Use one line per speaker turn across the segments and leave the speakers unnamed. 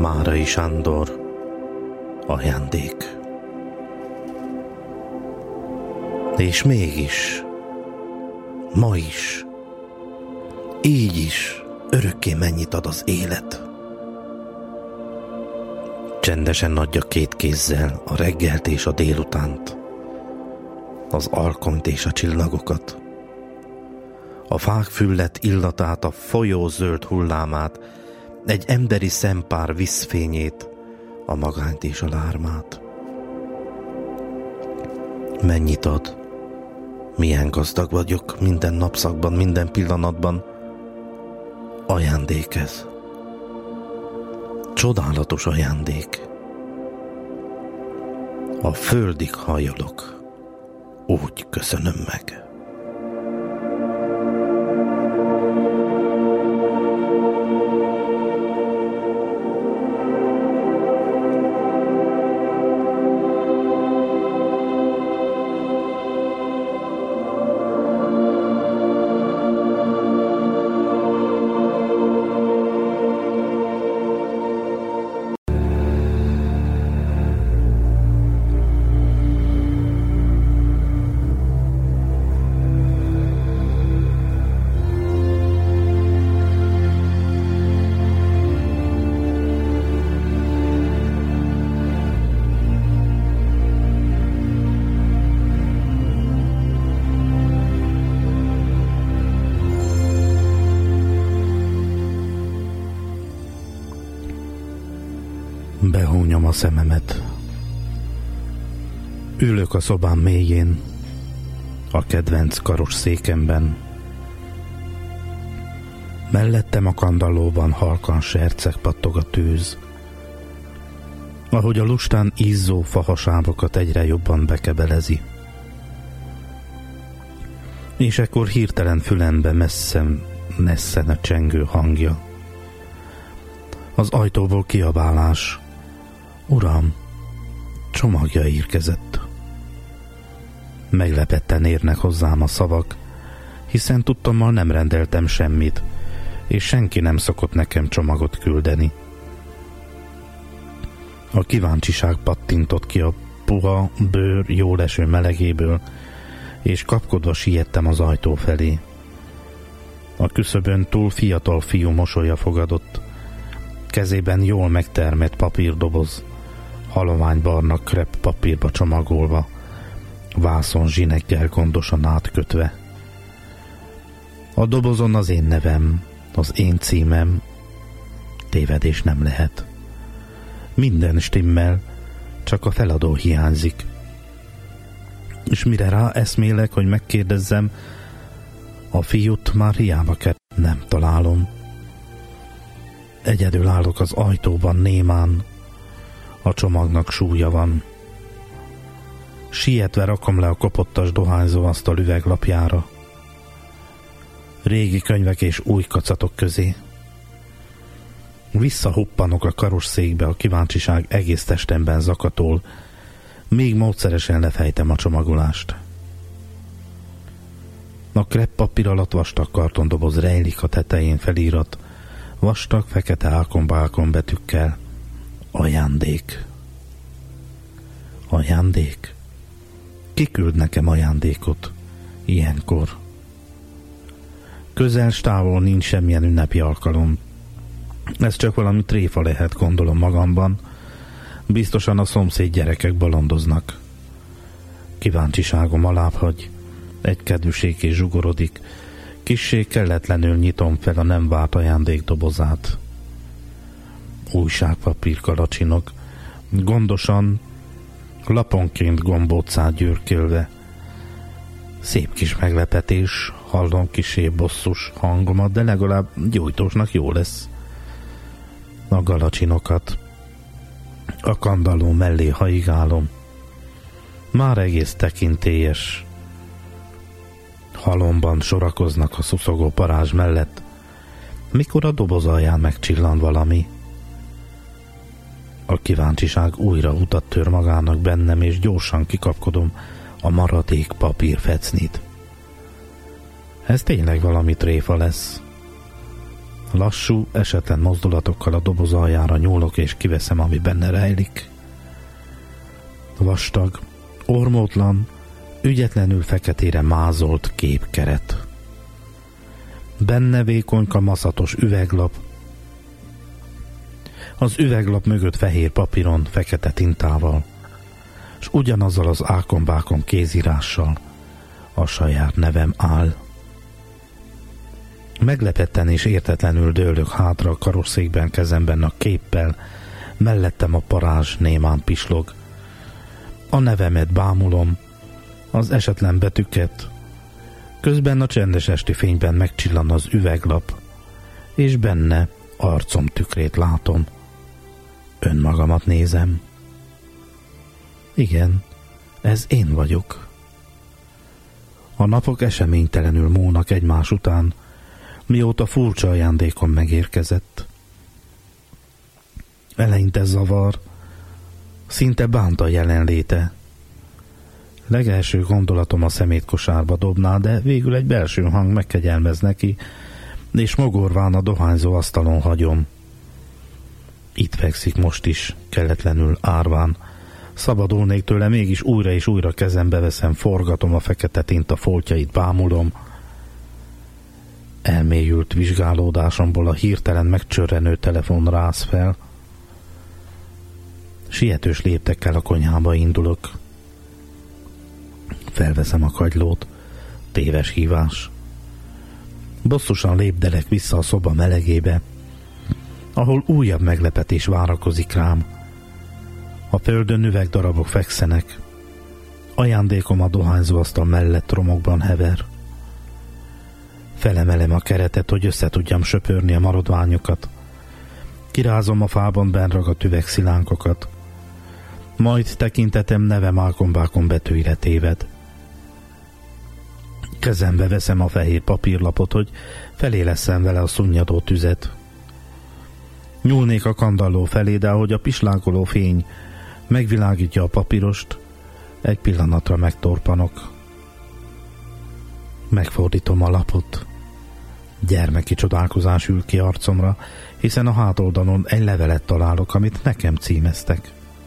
Márai Sándor, ajándék. És mégis, ma is, így is, örökké mennyit ad az élet. Csendesen adja két kézzel a reggelt és a délutánt, az alkonyt és a csillagokat, a fák füllet illatát, a folyó zöld hullámát, egy emberi szempár vízfényét, a magányt és a lármát. Mennyit ad, milyen gazdag vagyok minden napszakban, minden pillanatban. Ajándék ez. Csodálatos ajándék. A földig hajolok, úgy köszönöm meg. Behúnyom a szememet. Ülök a szobám mélyén, a kedvenc karos székemben. Mellettem a kandallóban halkan serceg pattog a tűz. Ahogy a lustán izzó fahasávokat egyre jobban bekebelezi. És ekkor hirtelen fülembe messzen a csengő hangja. Az ajtóból kiabálás. Uram, csomagja érkezett. Meglepetten érnek hozzám a szavak, hiszen tudtommal nem rendeltem semmit, és senki nem szokott nekem csomagot küldeni. A kíváncsiság pattintott ki a puha bőr jóleső melegéből, és kapkodva siettem az ajtó felé. A küszöbön túl fiatal fiú mosolya fogadott, kezében jól megtermett papírdoboz, haloványbarna krepp papírba csomagolva, vászon zsinekkel gondosan átkötve. A dobozon az én nevem, az én címem, tévedés nem lehet. Minden stimmel, csak a feladó hiányzik. És mire rá eszmélek, hogy megkérdezzem, a fiút már hiába kell, nem találom. Egyedül állok az ajtóban némán, a csomagnak súlya van. Sietve rakom le a kopottas dohányzó asztal üveglapjára. Régi könyvek és új kacatok közé. Visszahuppanok a karosszékbe, a kíváncsiság egész testemben zakatol, még módszeresen lefejtem a csomagolást. A krepp-papír alatt vastag kartondoboz rejlik, a tetején felírat, vastag fekete ákon-bákon betűkkel. Ajándék. Ajándék? Ki küld nekem ajándékot ilyenkor? Közel s távol nincs semmilyen ünnepi alkalom. Ez csak valami tréfa lehet, gondolom magamban. Biztosan a szomszéd gyerekek bolondoznak. Kíváncsiságom alábbhagy. Egy kedvűség és zsugorodik. Kissé kelletlenül nyitom fel a nem várt ajándék dobozát. Újságpapír kalacsinok, gondosan, laponként gombócát gyűrkölve. Szép kis meglepetés, hallom kissé bosszus hangomat, de legalább gyújtósnak jó lesz. A galacsinokat a kandalló mellé haigálom. Már egész tekintélyes. Halomban sorakoznak a szuszogó parázs mellett, mikor a doboz alján megcsillan valami. A kíváncsiság újra utat tör magának bennem, és gyorsan kikapkodom a maradék papírfecnit. Ez tényleg valami tréfa lesz. Lassú, esetlen mozdulatokkal a doboz aljára nyúlok, és kiveszem, ami benne rejlik. Vastag, ormótlan, ügyetlenül feketére mázolt képkeret. Benne vékonyka maszatos üveglap, az üveglap mögött fehér papíron, fekete tintával, s ugyanazzal az ákombákom kézírással a saját nevem áll. Meglepetten és értetlenül dőlök hátra a karosszékben, kezemben a képpel, mellettem a parázs némán pislog. A nevemet bámulom, az esetlen betűket, közben a csendes esti fényben megcsillan az üveglap, és benne arcom tükrét látom. Önmagamat nézem. Igen, ez én vagyok. A napok eseménytelenül múlnak egymás után, mióta furcsa ajándékom megérkezett. Eleinte zavar, szinte bánt a jelenléte. Legelső gondolatom a szemétkosárba dobná, de végül egy belső hang megkegyelmez neki, és mogorván a dohányzó asztalon hagyom. Itt fekszik most is, kelletlenül árván. Szabadulnék tőle, mégis újra és újra kezembe veszem, forgatom a fekete tinta foltjait, bámulom. Elmélyült vizsgálódásomból a hirtelen megcsörrenő telefon rász fel. Sietős léptekkel a konyhába indulok. Felveszem a kagylót. Téves hívás. Bosszusan lépdelek vissza a szoba melegébe, ahol újabb meglepetés várakozik rám. A földön üvegdarabok fekszenek. Ajándékom a dohányzóasztal mellett romokban hever. Felemelem a keretet, hogy össze tudjam söpörni a maradványokat. Kirázom a fában benragadt üvegszilánkokat. Majd tekintetem nevem ákombákon betűire téved. Kezembe veszem a fehér papírlapot, hogy feléleszem vele a szunnyadó tüzet. Nyúlnék a kandalló felé, de ahogy a pislákoló fény megvilágítja a papírost, egy pillanatra megtorpanok. Megfordítom a lapot. Gyermeki csodálkozás ül ki arcomra, hiszen a hátoldalon egy levelet találok, amit nekem címeztek.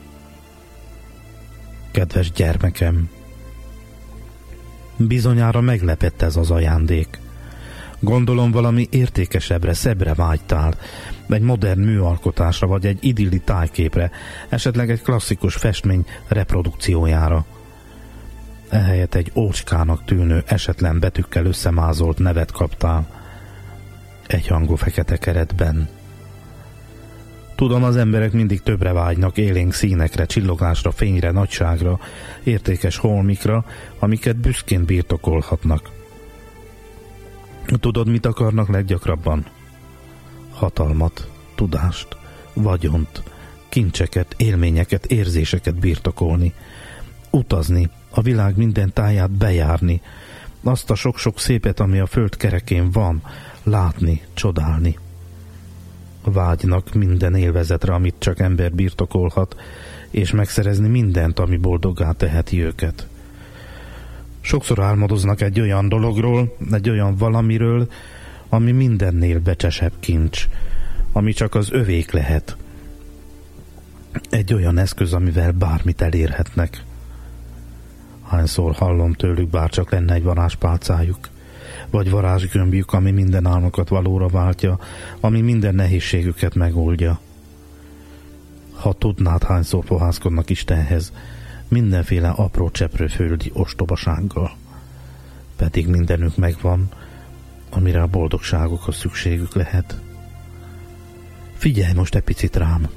Kedves gyermekem! Bizonyára meglepett ez az ajándék. Gondolom valami értékesebbre, szebbre vágytál, egy modern műalkotásra, vagy egy idilli tájképre, esetleg egy klasszikus festmény reprodukciójára. Ehelyett egy ócskának tűnő, esetlen betűkkel összemázolt nevet kaptál. Egyhangú fekete keretben. Tudom, az emberek mindig többre vágynak, élénk színekre, csillogásra, fényre, nagyságra, értékes holmikra, amiket büszkén birtokolhatnak. Tudod, mit akarnak leggyakrabban? Hatalmat, tudást, vagyont, kincseket, élményeket, érzéseket birtokolni, utazni, a világ minden táját bejárni, azt a sok-sok szépet, ami a föld kerekén van, látni, csodálni. Vágynak minden élvezetre, amit csak ember birtokolhat, és megszerezni mindent, ami boldoggá teheti őket. Sokszor álmodoznak egy olyan dologról, egy olyan valamiről, ami mindennél becsesebb kincs, ami csak az övék lehet. Egy olyan eszköz, amivel bármit elérhetnek. Hányszor hallom tőlük, bárcsak lenne egy varázspálcájuk, vagy varázsgömbjük, ami minden álmokat valóra váltja, ami minden nehézségüket megoldja. Ha tudnád, hányszor fohászkodnak Istenhez, mindenféle apró cseprőföldi ostobasággal. Pedig mindenük megvan, amire a boldogságokhoz szükségük lehet. Figyelj most egy picit rám!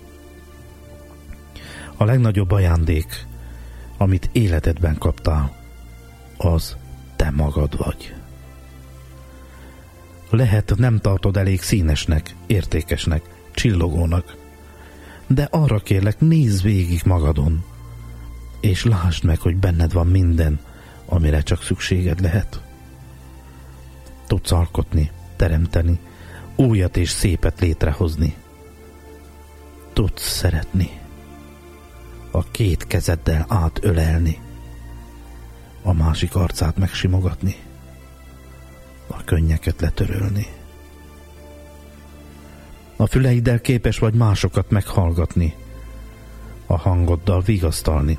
A legnagyobb ajándék, amit életedben kaptál, az te magad vagy. Lehet, nem tartod elég színesnek, értékesnek, csillogónak, de arra kérlek, nézz végig magadon, és lásd meg, hogy benned van minden, amire csak szükséged lehet. Tudsz alkotni, teremteni, újat és szépet létrehozni. Tudsz szeretni, a két kezeddel átölelni, a másik arcát megsimogatni, a könnyeket letörölni. A füleiddel képes vagy másokat meghallgatni, a hangoddal vigasztalni.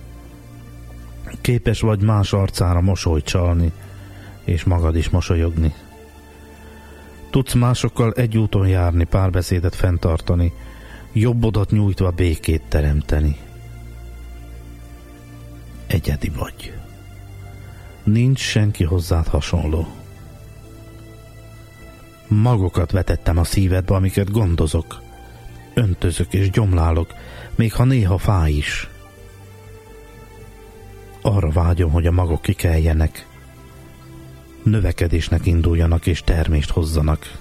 Képes vagy más arcára mosolyt csalni, és magad is mosolyogni. Tudsz másokkal egy úton járni, párbeszédet fenntartani, jobbodat nyújtva békét teremteni. Egyedi vagy. Nincs senki hozzád hasonló. Magokat vetettem a szívedbe, amiket gondozok. Öntözök és gyomlálok, még ha néha fáj is. Arra vágyom, hogy a magok kikeljenek, növekedésnek induljanak és termést hozzanak.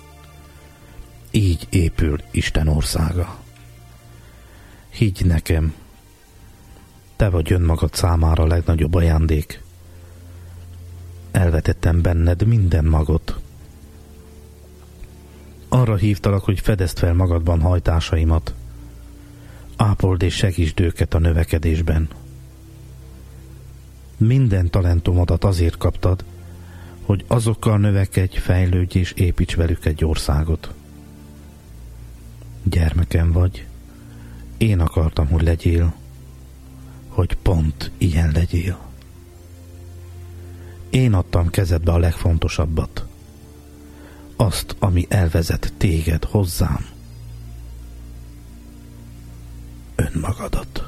Így épül Isten országa. Higgy nekem, te vagy önmagad számára a legnagyobb ajándék. Elvetettem benned minden magot. Arra hívtalak, hogy fedezd fel magadban hajtásaimat. Ápold és segítsd őket a növekedésben. Minden talentumodat azért kaptad, hogy azokkal növekedj, fejlődj és építs velük egy országot. Gyermekem vagy, én akartam, hogy legyél, hogy pont ilyen legyél. Én adtam kezedbe a legfontosabbat, azt, ami elvezet téged hozzám, önmagadat.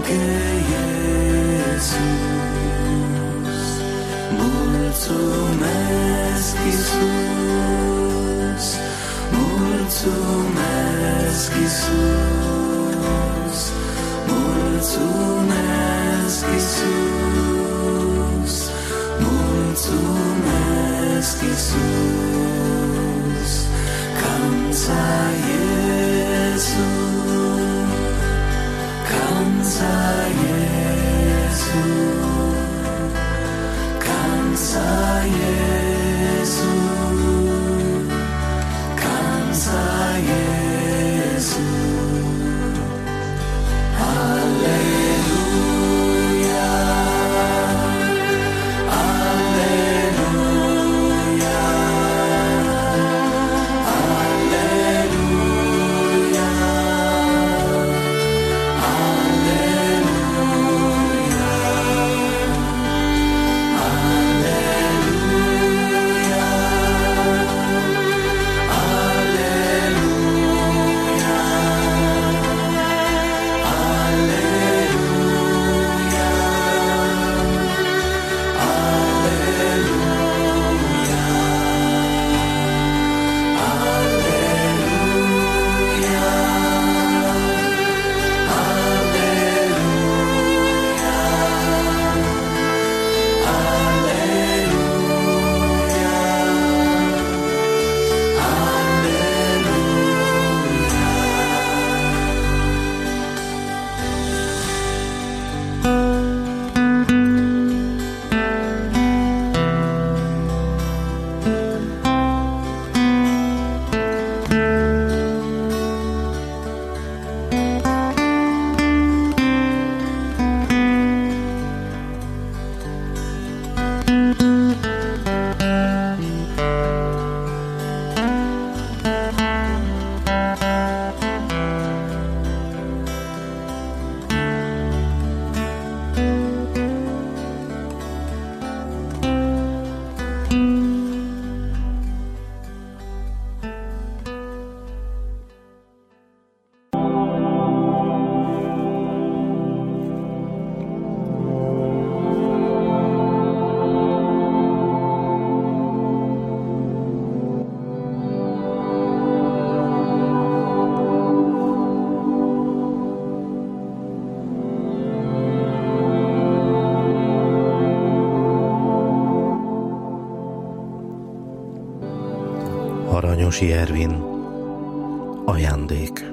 Aranyosi Ervin, ajándék.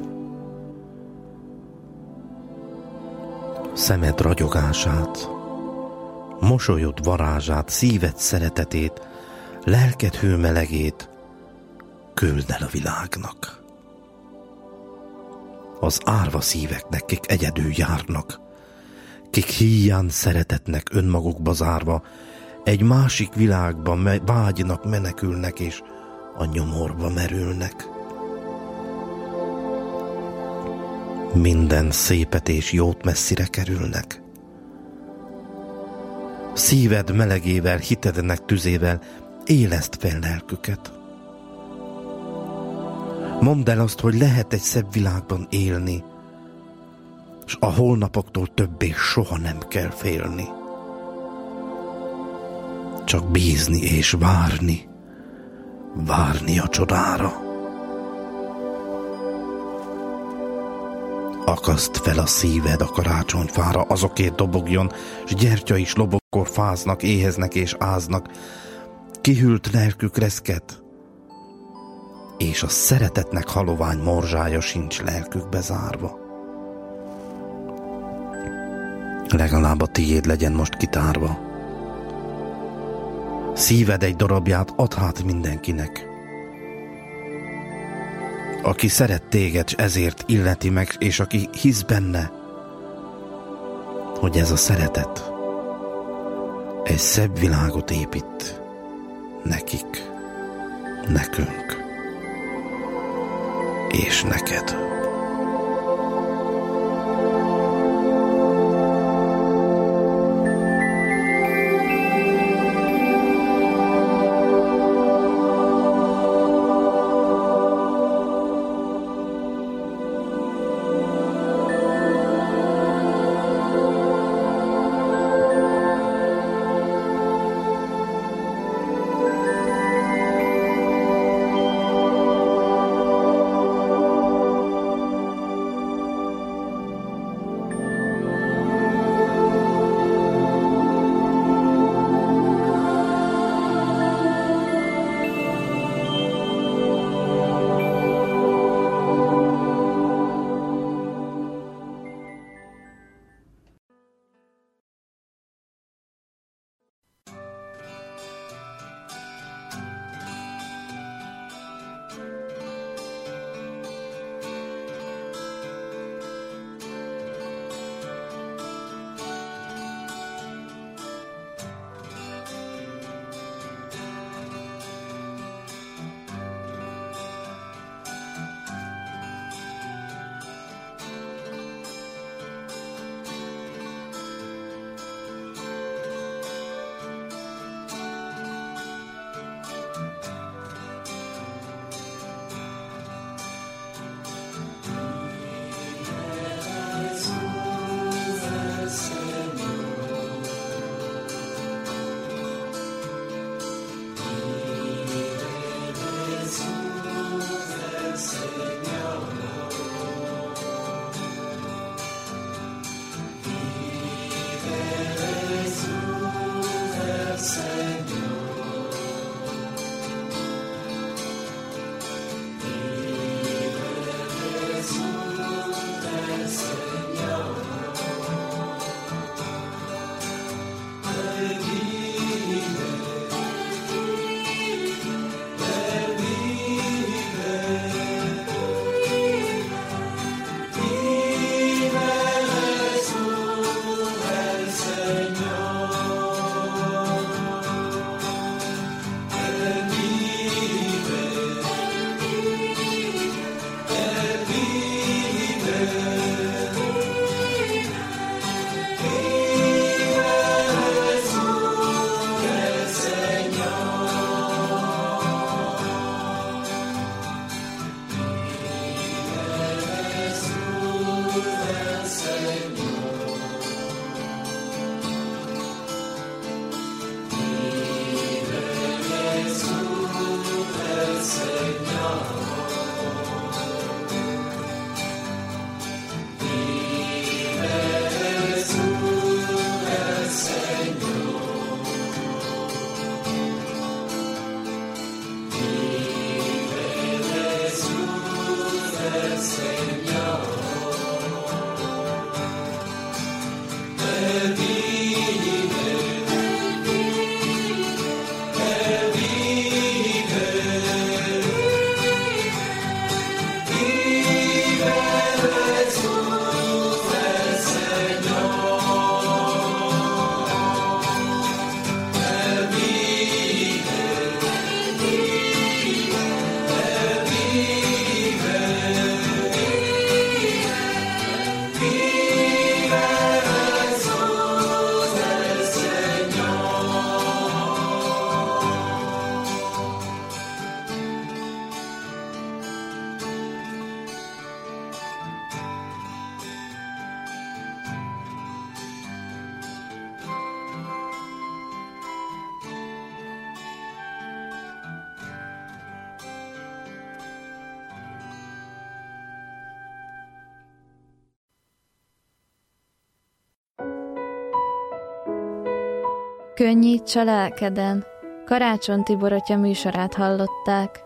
Szemed ragyogását, mosolyod varázsát, szíved szeretetét, lelked hőmelegét küld el a világnak. Az árva szíveknek, kik egyedül járnak, kik híján szeretetnek önmagukba zárva, egy másik világban vágynak, menekülnek és a nyomorba merülnek. Minden szépet és jót messzire kerülnek. Szíved melegével, hitednek tüzével éleszt fel lelküket. Mondd el azt, hogy lehet egy szebb világban élni, s a holnapoktól többé soha nem kell félni. Csak bízni és várni, várni a csodára. Akaszt fel a szíved a karácsonyfára, azokért dobogjon, s gyertya is lobokkor fáznak, éheznek és áznak. Kihűlt lelkük reszket, és a szeretetnek halovány morzsája sincs lelkükbe zárva. Legalább a tiéd legyen most kitárva. Szíved egy darabját add hát mindenkinek, aki szeret téged, s ezért illeti meg, és aki hisz benne, hogy ez a szeretet egy szebb világot épít nekik, nekünk és neked.
Könnyíts a lelkeden! Karácsony Tibor atya műsorát hallották.